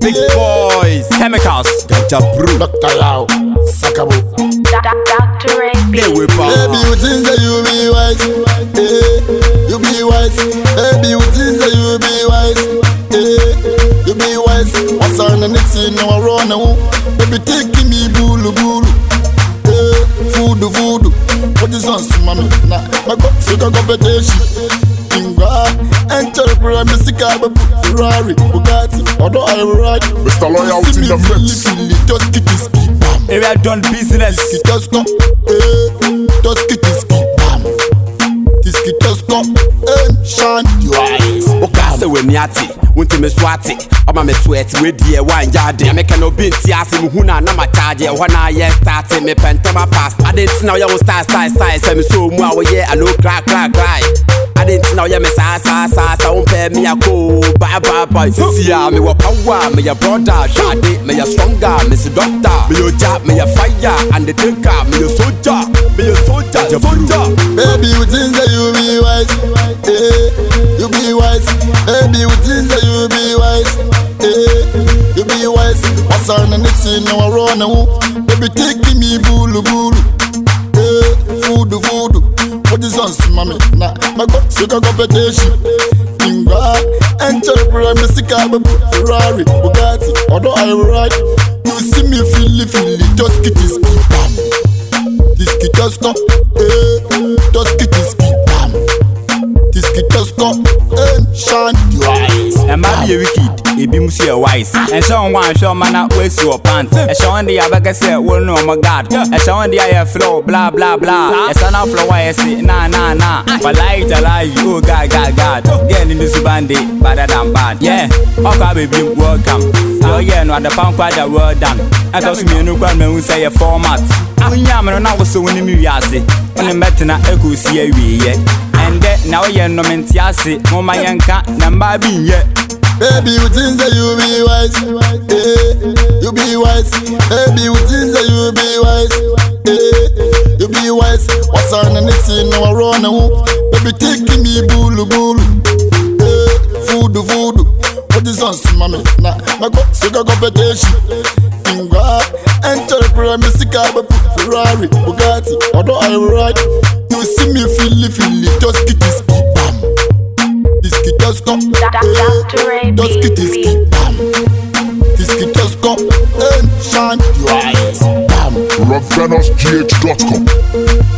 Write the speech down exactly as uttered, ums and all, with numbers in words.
big boys, chemicals, Ganja Brew, Doctor Yao, Sakabo. Doctor Ray B. Baby, you think that you be wise? Eh, you be wise. Baby, you think that you be wise? Eh, you be wise. What's on the next thing? No, I run now. Baby, taking me bulu bulu. Eh, voodoo voodoo. What is on some mommy? Nah, my God, so go competition. Enter Messica, Ferrari, Bugatti, although I ride. Mister Loyalty in the mix. Just get this key, bam. Area done business. Just come, eh. Just get this key, bam. This key just come, eh. Shine your eyes. Okay, so when yati, want to me swati. I'm a me sweat with the one yard. I make no bin tiasi muhuna na ma charge. When I yes started me pent my past. I didn't know you style style style. So me so more yeah, I know crack crack crack. I didn't know you me sa sa sa sa won't pay me a go. Bye bye bye. See ya me wa power, me your brother, shady, me your stronger, me your doctor, me your job, me your fire, and the thinker, me your soldier, me your soldier, your soldier. Baby, you think that you be wise? Eh, you be wise. Baby, you think that you be wise? Eh, you be wise. What's on the next thing? No, I run now. Baby, taking me bulu bulu. Eh, voodoo voodoo. What is on some mommy? Nah, my God, so go competition. Inga, enter Messica, Ferrari, Bugatti, although I ride. You see me feel it, feel it, just get this key, bam. This key just come, eh. Just get this key, bam. This key just come, eh. Shine your eyes. And maybe a wicked, it be musi a wise. And show one show man up waste your pants. And show on the abaga say, well no my God. And show on the air flow, blah blah blah. And son of flow I say, nah nah nah. But like to lie, oh God God God. Get in this bandit, better than bad. Yeah, okay baby, welcome. Oh yeah, no the pound quite a word done. And those me no grand men who say a format. When yaman now was so when you yasi. When I'm better na echo see a wee. And then now you're no mentiasi, oh my yanka, number being yet. Baby, you think that you be wise? Eh, you be wise. Baby, you think that you be wise? Eh, you be wise. What's on the next thing? No, I run now. Baby, taking me bulu bulu. Eh, voodoo voodoo. What is on some mommy? Nah, my God, so go competition. Inga, enter Messica, Ferrari, Bugatti, although I ride. You see me feel it, feel it, just get this key, bam. This key just come, eh. Just get this key, bam. This key just come, eh. Shine your eyes, bam. Ravenous G H dot com